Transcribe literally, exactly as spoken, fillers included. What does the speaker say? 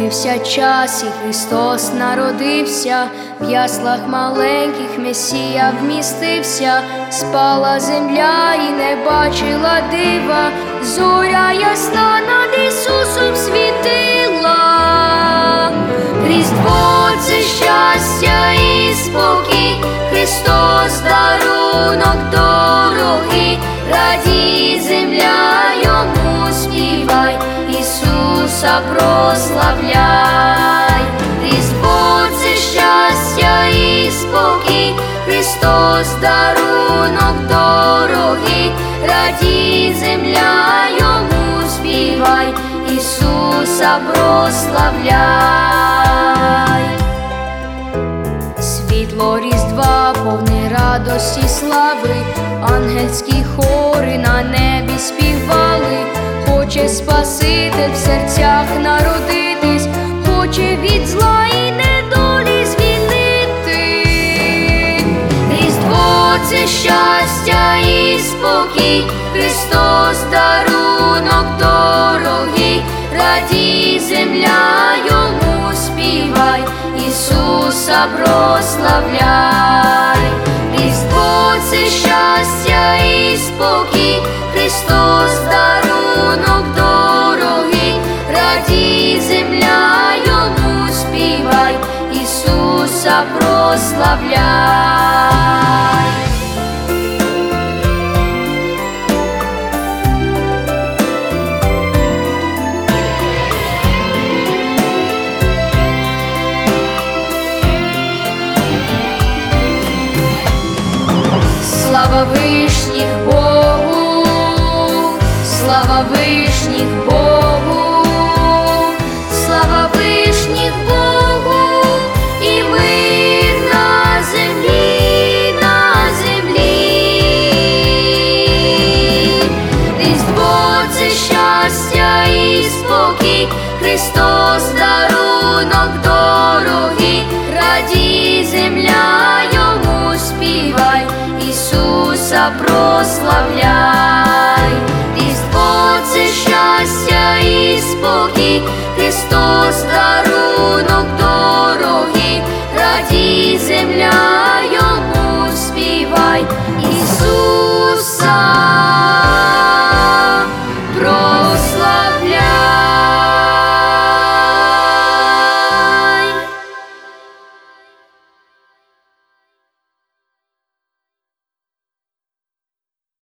Сповнився час, і Христос народився, в яслах маленьких Месія вмістився. Спала земля і не бачила дива, зоря ясна над Ісусом світила. Різдво – це щастя і спокій, Христос дарунок дорогий. Радій, земля, йому співай, Ісуса прославляй. Різдво – це щастя і спокій, Христос дарунок дорогий. Радій, земля, йому співай, Ісуса прославляй. Світло Різдва повне радості слави, ангельські хори на небі співали. Хоче Спаситель в серцях народитись, хоче від зла і недолі звільнити. Різдво – це щастя і спокій, Христос дарунок дорогий. Радій, земля, йому співай, Ісуса прославляй. Різдво – це щастя і спокій, Христос дарунок дорогий. Радій, земля, йому співай, Ісуса прославляй. Слава вишніх Богу, слава вишніх Богу, слава вишніх Богу, і мир на землі, на землі. Різдво – це щастя і спокій, Христос дарунок дорогий. Радій, земля, йому співай, Ісуса прославляй. Різдво – це щастя і спокій, Христос дарує.